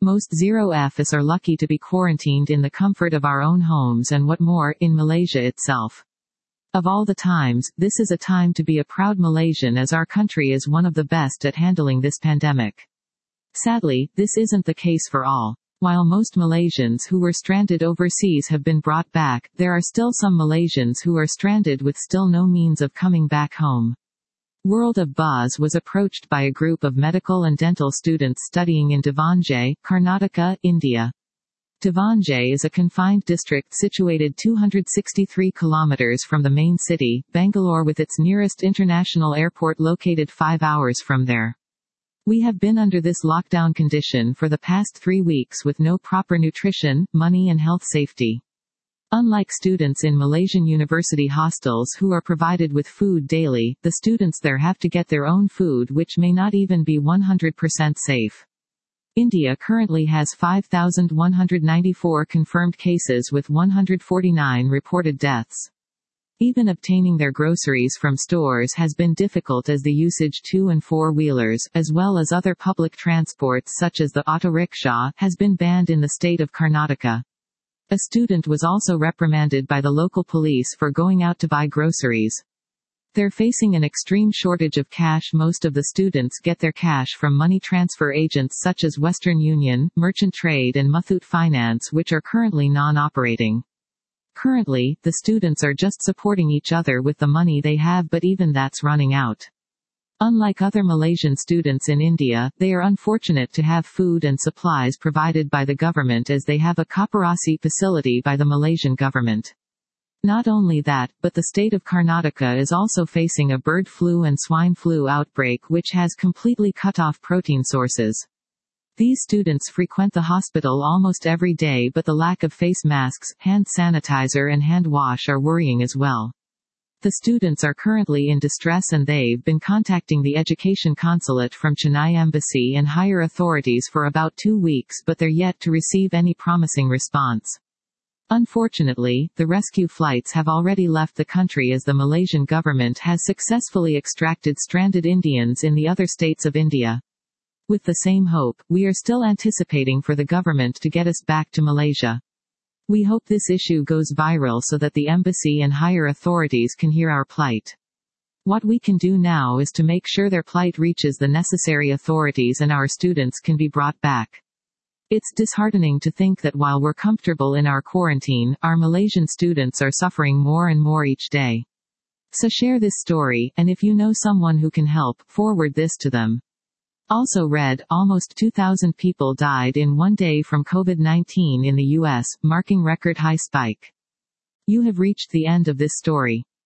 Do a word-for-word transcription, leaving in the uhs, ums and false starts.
Most zero F S are lucky to be quarantined in the comfort of our own homes and what more, in Malaysia itself. Of all the times, this is a time to be a proud Malaysian as our country is one of the best at handling this pandemic. Sadly, this isn't the case for all. While most Malaysians who were stranded overseas have been brought back, there are still some Malaysians who are stranded with still no means of coming back home. World of Buzz was approached by a group of medical and dental students studying in Davangere, Karnataka, India. Davangere is a confined district situated two hundred sixty-three kilometers from the main city, Bangalore, with its nearest international airport located five hours from there. We have been under this lockdown condition for the past three weeks with no proper nutrition, money and health safety. Unlike students in Malaysian university hostels who are provided with food daily, the students there have to get their own food, which may not even be one hundred percent safe. India currently has five thousand one hundred ninety-four confirmed cases with one hundred forty-nine reported deaths. Even obtaining their groceries from stores has been difficult as the usage two and four-wheelers, as well as other public transports such as the auto rickshaw, has been banned in the state of Karnataka. A student was also reprimanded by the local police for going out to buy groceries. They're facing an extreme shortage of cash. Most of the students get their cash from money transfer agents such as Western Union, Merchant Trade and Muthoot Finance, which are currently non-operating. Currently, the students are just supporting each other with the money they have, but even that's running out. Unlike other Malaysian students in India, they are unfortunate to have food and supplies provided by the government as they have a Koperasi facility by the Malaysian government. Not only that, but the state of Karnataka is also facing a bird flu and swine flu outbreak which has completely cut off protein sources. These students frequent the hospital almost every day, but the lack of face masks, hand sanitizer and hand wash are worrying as well. The students are currently in distress and they've been contacting the education consulate from Chennai Embassy and higher authorities for about two weeks, but they're yet to receive any promising response. Unfortunately, the rescue flights have already left the country as the Malaysian government has successfully extracted stranded Indians in the other states of India. With the same hope, we are still anticipating for the government to get us back to Malaysia. We hope this issue goes viral so that the embassy and higher authorities can hear our plight. What we can do now is to make sure their plight reaches the necessary authorities and our students can be brought back. It's disheartening to think that while we're comfortable in our quarantine, our Malaysian students are suffering more and more each day. So share this story, and if you know someone who can help, forward this to them. Also read, almost two thousand people died in one day from COVID nineteen in the U S, marking record high spike. You have reached the end of this story.